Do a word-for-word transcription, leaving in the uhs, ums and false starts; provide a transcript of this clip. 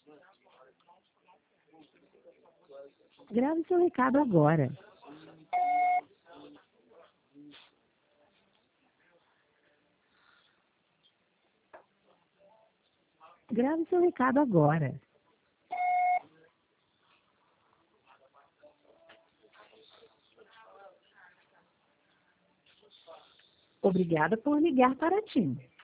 Grave seu recado agora. Grave seu recado agora. Obrigada por ligar para a TIM.